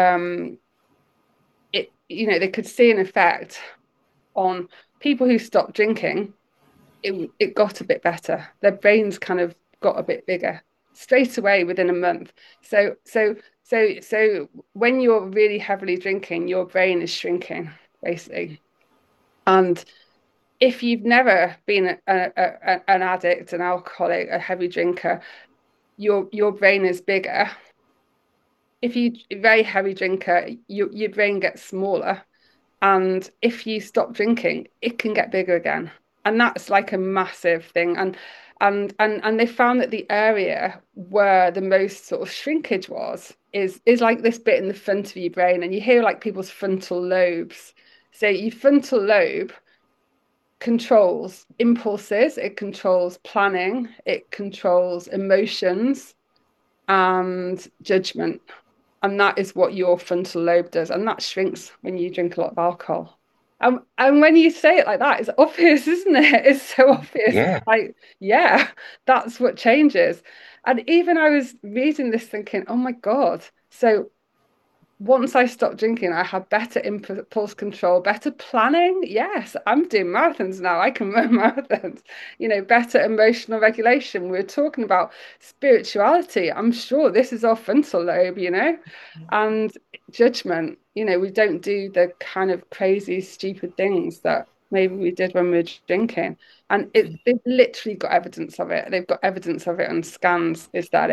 they could see an effect on people who stopped drinking. It got a bit better. Their brains kind of got a bit bigger straight away within a month. So when you're really heavily drinking, your brain is shrinking, basically. And if you've never been an addict, an alcoholic, a heavy drinker, your brain is bigger. If you're a very heavy drinker, your brain gets smaller. And if you stop drinking, it can get bigger again. And that's like a massive thing. And they found that the area where the most sort of shrinkage is like this bit in the front of your brain. And you hear like people's frontal lobes. So your frontal lobe controls impulses, it controls planning, it controls emotions and judgment. And that is what your frontal lobe does. And that shrinks when you drink a lot of alcohol. And when you say it like that, it's obvious, isn't it? It's so obvious. Yeah. Like, yeah, that's what changes. And even I was reading this thinking, oh my God. So once I stopped drinking, I had better impulse control, better planning. Yes, I'm doing marathons now. I can run marathons. Better emotional regulation. We're talking about spirituality. I'm sure this is our frontal lobe, and judgment. We don't do the kind of crazy, stupid things that maybe we did when we were drinking. And they've literally got evidence of it. They've got evidence of it on scans, is that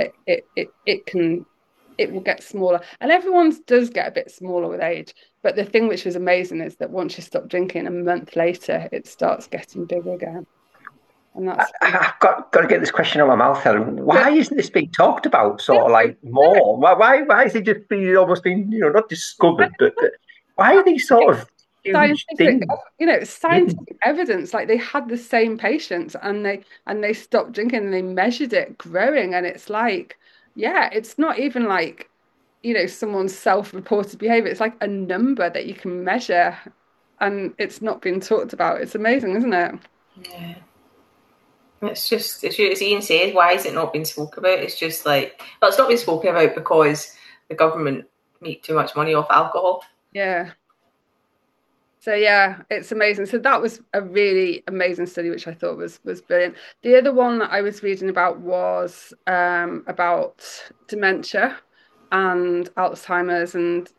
it will get smaller, and everyone's does get a bit smaller with age. But the thing which was amazing is that once you stop drinking, a month later it starts getting bigger again. And that's I've got to get this question out of my mouth, Helen. Why isn't this being talked about sort of like more? Why is it just almost being not discovered, but why are these sort of huge things? Scientific evidence. Like they had the same patients and they stopped drinking and they measured it growing, and it's like, yeah, it's not even like someone's self-reported behavior. It's like a number that you can measure, and it's not being talked about. It's amazing, isn't it? Yeah. It's just, as Ian says, why is it not being spoken about? It's just like, well, it's not being spoken about because the government make too much money off alcohol. Yeah. So yeah, it's amazing. So that was a really amazing study, which I thought was brilliant. The other one that I was reading about was about dementia and Alzheimer's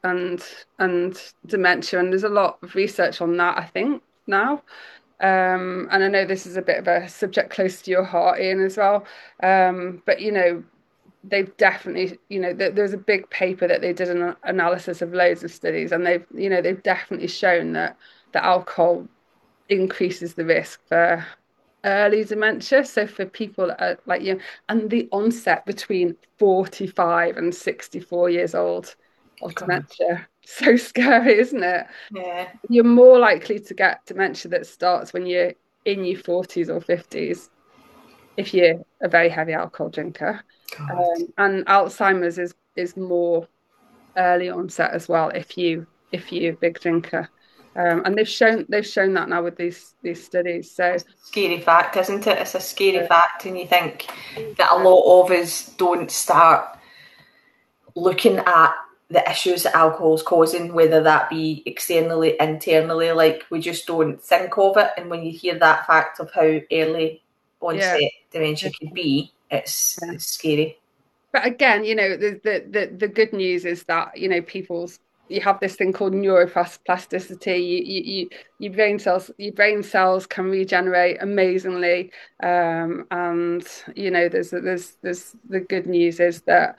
and dementia, and there's a lot of research on that, I think, now. And I know this is a bit of a subject close to your heart, Ian, as well. But they've definitely, there's a big paper that they did an analysis of loads of studies, and they've definitely shown that the alcohol increases the risk for early dementia. So for people that are like and the onset between 45 and 64 years old of dementia. So scary, isn't it? Yeah. You're more likely to get dementia that starts when you're in your 40s or 50s if you're a very heavy alcohol drinker. And Alzheimer's is more early onset as well if you're a big drinker. And they've shown that now with these studies. So scary fact, isn't it? It's a scary fact, and you think that a lot of us don't start looking at the issues that alcohol is causing, whether that be externally, internally. Like, we just don't think of it. And when you hear that fact of how early onset dementia could be, it's scary. But again, the good news is that you have this thing called neuroplasticity. Your brain cells can regenerate amazingly, and there's the good news is that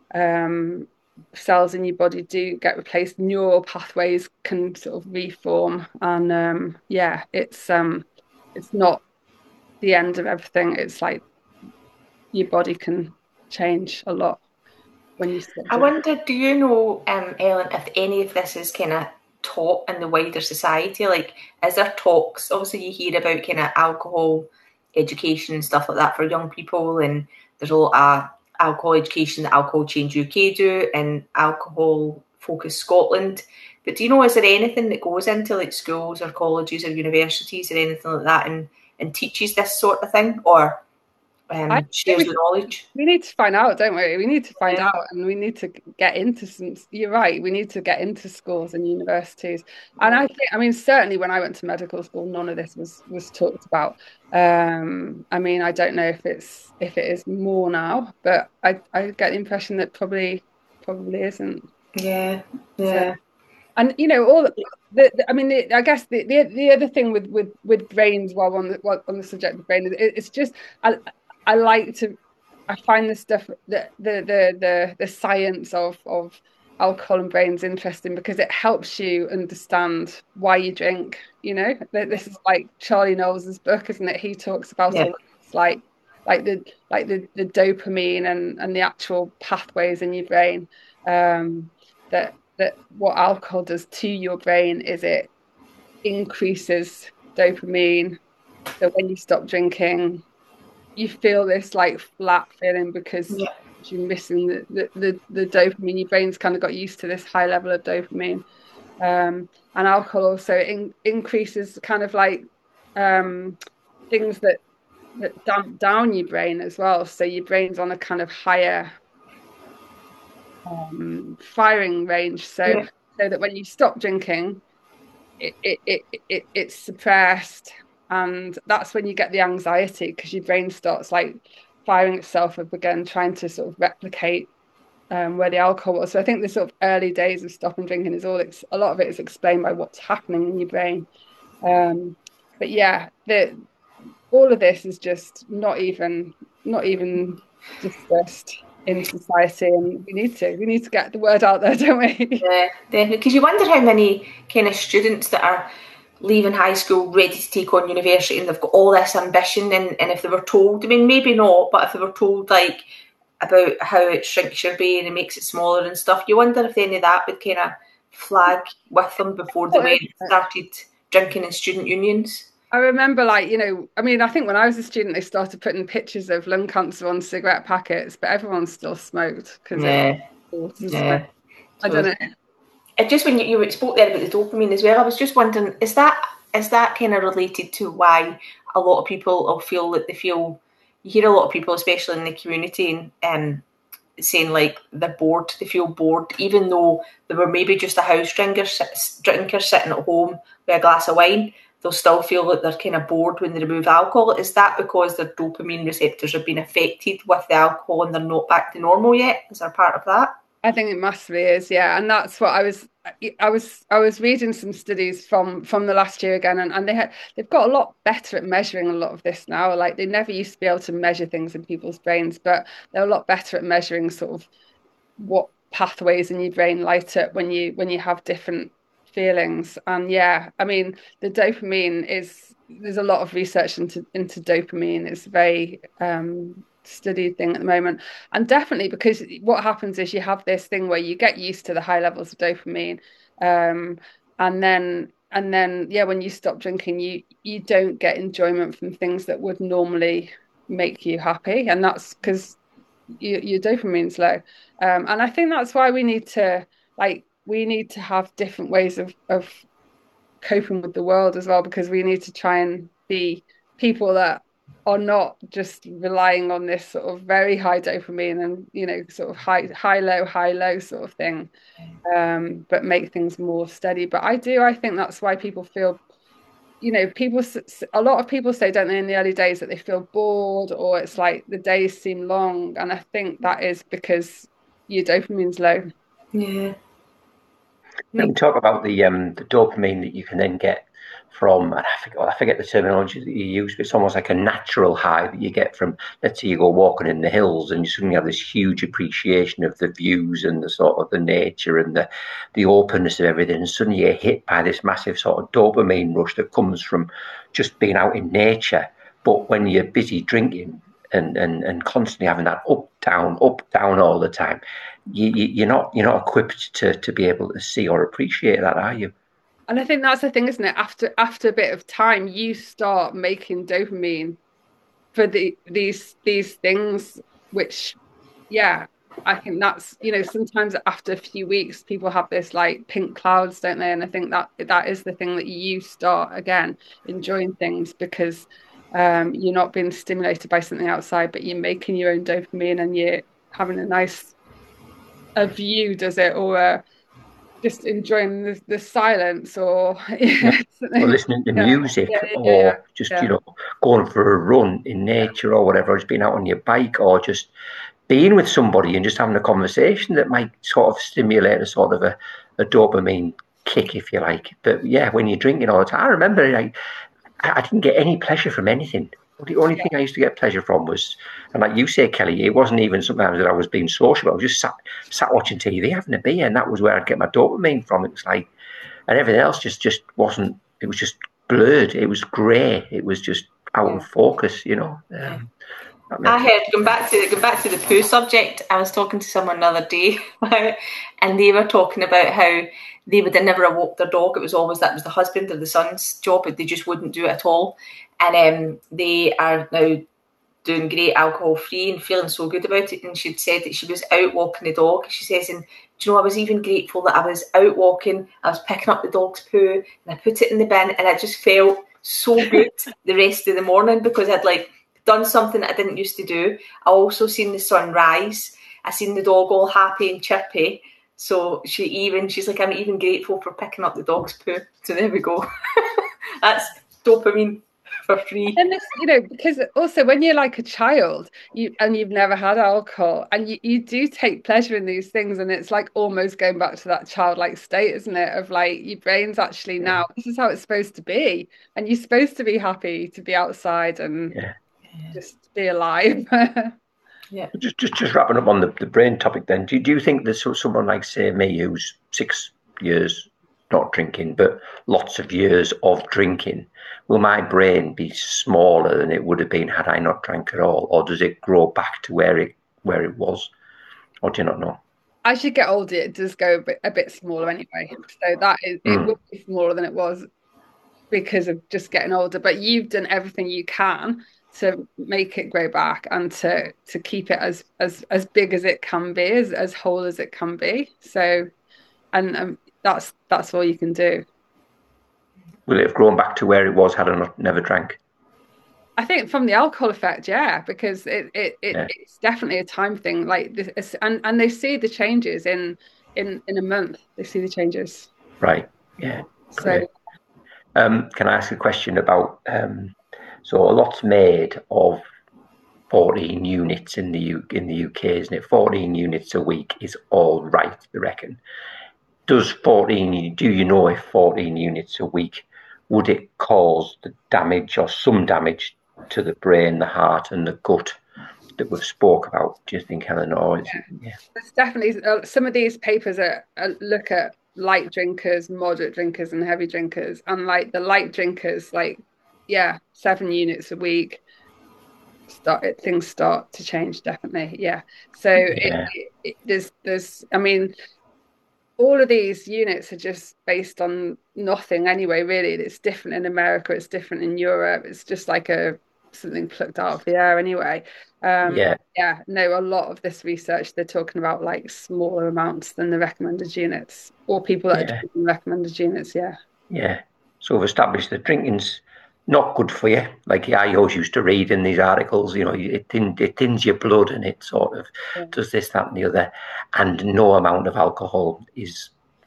cells in your body do get replaced. Neural pathways can sort of reform, and it's not the end of everything. It's like your body can change a lot when you stop. I wonder, do you know, Ellen, if any of this is kind of taught in the wider society? Like, is there talks? Obviously, you hear about kind of alcohol education and stuff like that for young people, and there's a lot of alcohol education that Alcohol Change UK do and Alcohol Focus Scotland. But do you know, is there anything that goes into like schools or colleges or universities or anything like that and teaches this sort of thing, or shares the knowledge? We need to find out, don't we? We need to find out, and we need to get into some. You're right. We need to get into schools and universities. And I think, I mean, certainly when I went to medical school, none of this was talked about. I mean, I don't know if it is more now, but I get the impression that probably isn't. Yeah. So, and you know, all I mean, I guess the other thing with brains, while on the subject of brain, it's just I like to. I find the stuff that the science of alcohol and brains interesting, because it helps you understand why you drink. You know, this is like Charlie Knowles' book, isn't it? He talks about all this, like the dopamine and the actual pathways in your brain. That what alcohol does to your brain is it increases dopamine. So when you stop drinking, you feel this like flat feeling because you're missing the dopamine. Your brain's kind of got used to this high level of dopamine. And alcohol also increases kind of like things that damp down your brain as well. So your brain's on a kind of higher firing range. So that when you stop drinking, it's suppressed. And that's when you get the anxiety, because your brain starts like firing itself up again, trying to sort of replicate where the alcohol was. So I think the sort of early days of stopping drinking is a lot of it is explained by what's happening in your brain. But yeah, all of this is just not even discussed in society, and we need to get the word out there, don't we? Yeah, definitely. Because you wonder how many kind of students that are leaving high school ready to take on university, and they've got all this ambition, and if they were told, I mean, maybe not, but if they were told like about how it shrinks your brain and makes it smaller and stuff, you wonder if any of that would kind of flag with them before they went and started drinking in student unions. I remember, like, you know, I mean, I think when I was a student, they started putting pictures of lung cancer on cigarette packets, but everyone still smoked because I don't know. It just, when you spoke there about the dopamine as well, I was just wondering, is that kind of related to why a lot of people will feel that you hear a lot of people, especially in the community, saying like they're bored, they feel bored, even though they were maybe just a house drinker sitting at home with a glass of wine, they'll still feel that they're kind of bored when they remove alcohol. Is that because their dopamine receptors have been affected with the alcohol and they're not back to normal yet? Is there part of that? I think it massively is, yeah, and that's what I was reading some studies from the last year again, and they've got a lot better at measuring a lot of this now. Like, they never used to be able to measure things in people's brains, but they're a lot better at measuring sort of what pathways in your brain light up when you have different feelings. And yeah, I mean, the dopamine there's a lot of research into dopamine. It's very studied thing at the moment, and definitely because what happens is you have this thing where you get used to the high levels of dopamine, and then yeah, when you stop drinking, you don't get enjoyment from things that would normally make you happy, and that's because your dopamine's low. And I think that's why we need to have different ways of coping with the world as well, because we need to try and be people that are not just relying on this sort of very high dopamine and, you know, sort of high low sort of thing, but make things more steady. But I think that's why people feel, you know, a lot of people say, don't they, in the early days that they feel bored, or it's like the days seem long, and I think that is because your dopamine's low. Yeah. We talk about the dopamine that you can then get from, and I forget the terminology that you use, but it's almost like a natural high that you get from, let's say you go walking in the hills and you suddenly have this huge appreciation of the views and the sort of the nature and the openness of everything, and suddenly you're hit by this massive sort of dopamine rush that comes from just being out in nature. But when you're busy drinking and constantly having that up down all the time, you're not equipped to be able to see or appreciate that, are you? And I think that's the thing, isn't it? After a bit of time, you start making dopamine for these things which yeah, I think that's, sometimes after a few weeks, people have this like pink clouds, don't they? And I think that is the thing that you start again enjoying things because you're not being stimulated by something outside, but you're making your own dopamine and you're having a view, does it, or just enjoying the silence or Yeah. Or something. listening to Yeah, music, yeah, yeah, yeah, or just, yeah. going for a run in nature or whatever, or just being out on your bike, or just being with somebody and just having a conversation that might sort of stimulate a sort of a dopamine kick, if you like. But yeah, when you're drinking all the time, I remember I didn't get any pleasure from anything. The only thing I used to get pleasure from was, and like you say, Kelly, it wasn't even sometimes that I was being sociable. I was just sat watching TV, having a beer, and that was where I'd get my dopamine from. It was like, and everything else just wasn't. It was just blurred. It was grey. It was just out of focus. I heard going back to the poo subject. I was talking to someone the other day, and they were talking about how they would never have walked their dog. It was always that was the husband or the son's job, but they just wouldn't do it at all. And they are now doing great alcohol free and feeling so good about it. And she'd said that she was out walking the dog. She says, and do you know, I was even grateful that I was out walking. I was picking up the dog's poo and I put it in the bin, and I just felt so good the rest of the morning because I'd like done something that I didn't used to do. I also seen the sun rise. I seen the dog all happy and chirpy. So she's like, I'm even grateful for picking up the dog's poo. So there we go. That's dopamine for free. And this, because also when you're like a child, you've never had alcohol, and you do take pleasure in these things, and it's like almost going back to that childlike state, isn't it? Of like your brain's actually now this is how it's supposed to be, and you're supposed to be happy to be outside and just be alive. Yeah. Just wrapping up on the brain topic then, do you think that someone like, say, me, who's 6 years not drinking, but lots of years of drinking, will my brain be smaller than it would have been had I not drank at all? Or does it grow back to where it was? Or do you not know? As you get older, it does go a bit smaller anyway. So that is, it will be smaller than it was because of just getting older. But you've done everything you can to make it grow back and to keep it as big as it can be, as whole as it can be. So, and that's all you can do. Will it have grown back to where it was had I never drank? I think from the alcohol effect, yeah, because it's definitely a time thing. Like this, and they see the changes in a month. They see the changes. Right. Yeah. So, great. Can I ask a question about? So a lot's made of 14 units in the UK, isn't it? 14 units a week is all right, I reckon. Do you know if 14 units a week, would it cause the damage or some damage to the brain, the heart and the gut that we've spoke about? Do you think, Helen? Or there's definitely some of these papers look at light drinkers, moderate drinkers and heavy drinkers. And like the light drinkers, 7 units a week, things start to change, definitely. Yeah. So there's I mean, all of these units are just based on nothing anyway, really. It's different in America, it's different in Europe. It's just like something plucked out of the air anyway. No, a lot of this research, they're talking about like smaller amounts than the recommended units, or people that are drinking recommended units. Yeah. So we've established that drinking's not good for you. Like I always used to read in these articles, it thins your blood and it sort of does this, that, and the other. And no amount of alcohol is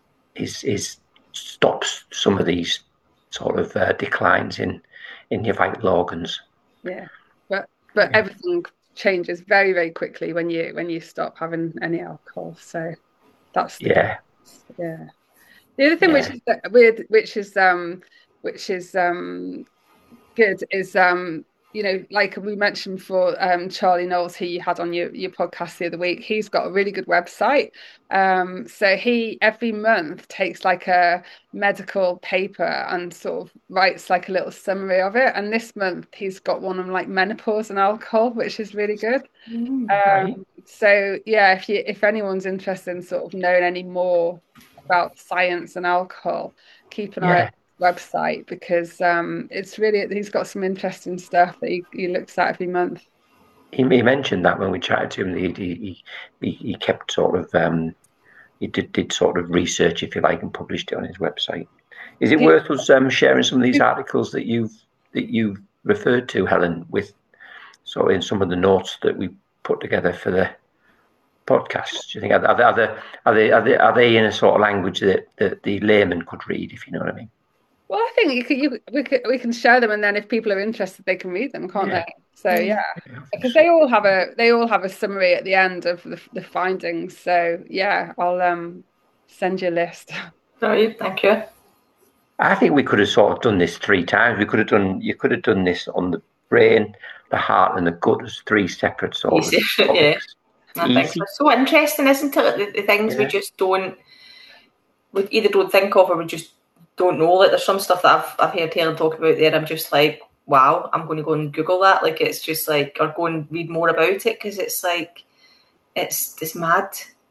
stops some of these sort of declines in your vital organs. Yeah, but everything changes very, very quickly when you stop having any alcohol. So that's the difference. Yeah. The other thing which is weird, which is good is like we mentioned before, Charlie Knowles, who you had on your podcast the other week, he's got a really good website. So he every month takes like a medical paper and sort of writes like a little summary of it. And this month he's got one on like menopause and alcohol, which is really good. Right. So yeah, if anyone's interested in sort of knowing any more about science and alcohol, keep an eye on website because it's really, he's got some interesting stuff that he looks at every month. he mentioned that when we chatted to him, he kept sort of he did sort of research, if you like, and published it on his website. Is it worth us sharing some of these articles that you've referred to, Helen, with sort of in some of the notes that we put together for the podcast? Do you think are they in a sort of language that the layman could read, if you know what I mean? Well, I think we can share them, and then if people are interested, they can read them, can't they? So yeah, because they all have a summary at the end of the findings. So yeah, I'll send you a list. Brilliant, thank you. I think we could have sort of done this 3 times. You could have done this on the brain, the heart, and the gut as 3 separate sort of topics. Yeah. I think it's so interesting, isn't it? The things we just we either don't think of or we just don't know. Like there's some stuff that I've heard Helen talk about there. I'm just like, wow, I'm going to go and Google that. Like it's just like, or go and read more about it because it's like, it's mad.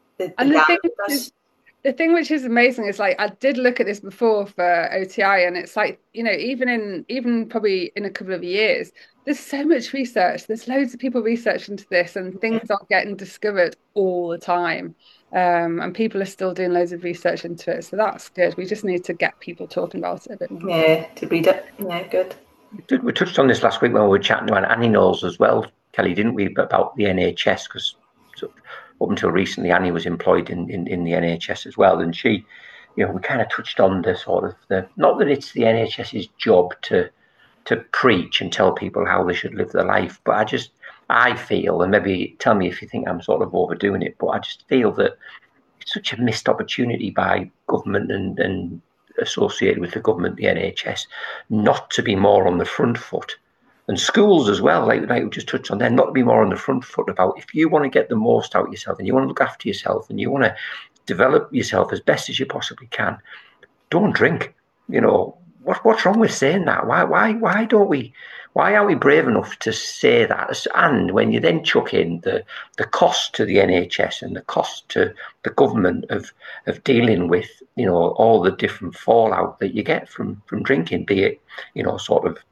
The thing which is amazing is like I did look at this before for OTI, and it's like, you know, even probably in a couple of years, there's so much research. There's loads of people research into this, and things are getting discovered all the time. And people are still doing loads of research into it. So that's good. We just need to get people talking about it a bit more. Yeah, to read it. Yeah, good. We touched on this last week when we were chatting to Annie Knowles as well, Kelly, didn't we, about the NHS, because up until recently, Annie was employed in the NHS as well, and she, you know, we kind of touched on the sort of not that it's the NHS's job to preach and tell people how they should live their life, but I feel, and maybe tell me if you think I'm sort of overdoing it, but I just feel that it's such a missed opportunity by government and associated with the government, the NHS, not to be more on the front foot. And schools as well, like we just touched on there, not to be more on the front foot about if you want to get the most out of yourself and you want to look after yourself and you want to develop yourself as best as you possibly can, don't drink. You know, what's wrong with saying that? Why aren't we brave enough to say that? And when you then chuck in the cost to the NHS and the cost to the government of dealing with, you know, all the different fallout that you get from drinking, be it, you know, sort of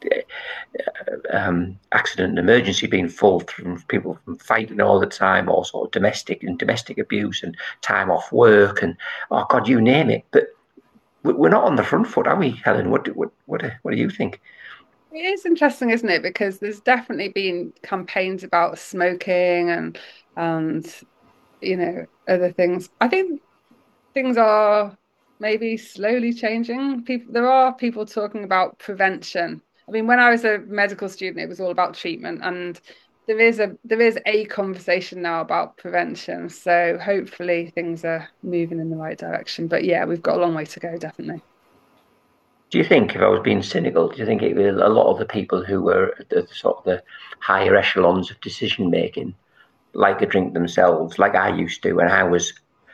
accident and emergency being full from people from fighting all the time, or sort of domestic abuse and time off work and oh god, you name it. But we're not on the front foot, are we, Helen? What do you think? It is interesting, isn't it? Because there's definitely been campaigns about smoking and you know, other things. I think things are maybe slowly changing. There are people talking about prevention. I mean, when I was a medical student, it was all about treatment, and there is a conversation now about prevention. So hopefully things are moving in the right direction. But yeah, we've got a long way to go, definitely. Do you think, if I was being cynical, do you think it was a lot of the people who were at the sort of the higher echelons of decision making like a drink themselves, like I used to, and I was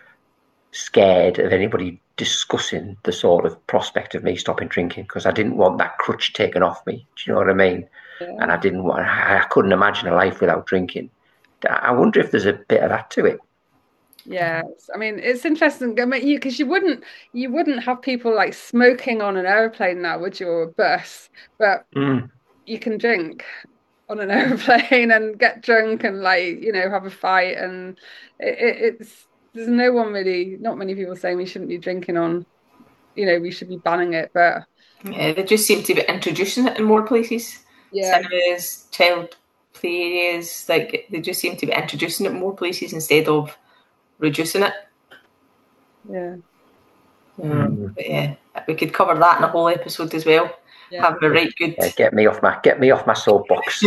scared of anybody discussing the sort of prospect of me stopping drinking because I didn't want that crutch taken off me. Do you know what I mean? Yeah. And I couldn't imagine a life without drinking. I wonder if there's a bit of that to it. Yeah, I mean, it's interesting. I mean, because you wouldn't have people like smoking on an airplane now, would you, or a bus? But you can drink on an airplane and get drunk and, like, you know, have a fight, and it's there's not many people saying we shouldn't be drinking on, you know, we should be banning it, but yeah, they just seem to be introducing it in more places. Yeah, cinemas, child play areas, like they just seem to be introducing it in more places instead of reducing it. Yeah. But yeah, we could cover that in a whole episode as well. Yeah. Have a right good. Yeah, get me off my soapbox.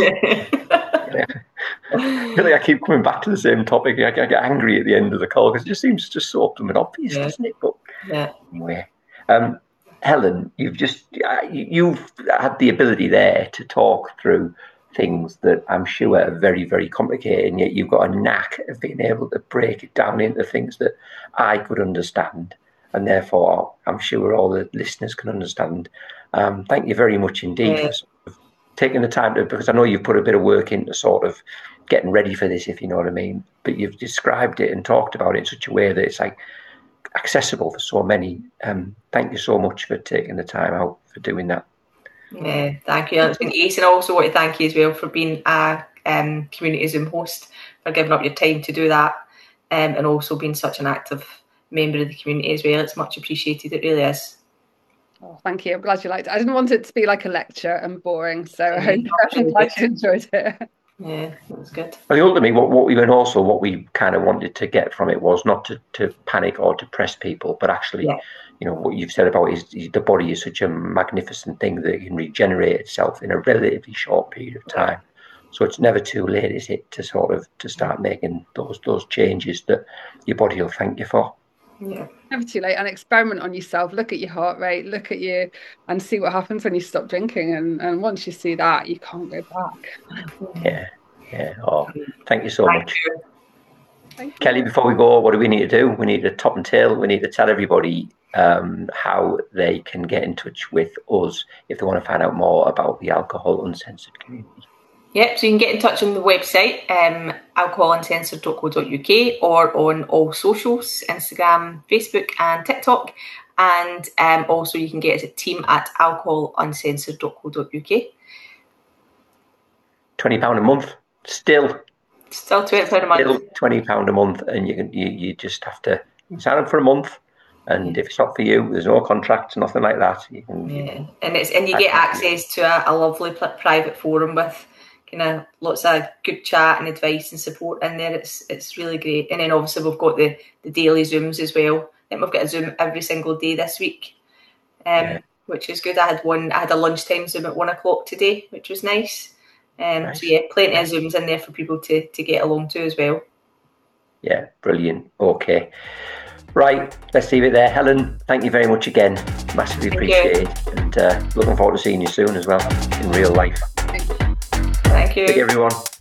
Really, I keep coming back to the same topic. I get angry at the end of the call because it just seems just so open and obvious, doesn't it? But anyway, Helen, you've had the ability there to talk through things that I'm sure are very, very complicated, and yet you've got a knack of being able to break it down into things that I could understand, and therefore I'm sure all the listeners can understand. Thank you very much indeed for sort of taking the time to, because I know you've put a bit of work into sort of getting ready for this, if you know what I mean, but you've described it and talked about it in such a way that it's like accessible for so many. Thank you so much for taking the time out for doing that. Yeah, thank you. It's been ace, and I also want to thank you as well for being a community Zoom host, for giving up your time to do that, and also being such an active member of the community as well. It's much appreciated, it really is. Oh, thank you. I'm glad you liked it. I didn't want it to be like a lecture and boring, so I'm glad you enjoyed it. Yeah, that was good. Well, ultimately, what we kind of wanted to get from it was not to panic or depress people, but actually, what you've said about is the body is such a magnificent thing that it can regenerate itself in a relatively short period of time. So it's never too late, is it, to start making those changes that your body will thank you for. Yeah. Never too late, and experiment on yourself. Look at your heart rate, look at you, and see what happens when you stop drinking. And once you see that, you can't go back. Yeah. Oh, thank you so much. Thank you. Kelly, before we go, what do we need to do? We need to top and tail. We need to tell everybody how they can get in touch with us if they want to find out more about the Alcohol Uncensored community. Yep, so you can get in touch on the website, alcoholuncensored.co.uk, or on all socials, Instagram, Facebook and TikTok. And also you can get us at team@alcoholuncensored.co.uk. £20 a month. Still £20 a month. Still £20 a month, and you just have to sign up for a month. And if it's not for you, there's no contract, nothing like that. And you get access to a lovely private forum with kind of lots of good chat and advice and support in there. It's really great. And then obviously we've got the daily Zooms as well. I think we've got a Zoom every single day this week, which is good. I had a lunchtime Zoom at 1 o'clock today, which was nice. Nice. So yeah, plenty of Zooms in there for people to get along to as well. Yeah, brilliant. Okay. Right, let's leave it there. Helen, thank you very much again. Massively appreciated. And looking forward to seeing you soon as well in real life. Thank you. Thank you, everyone.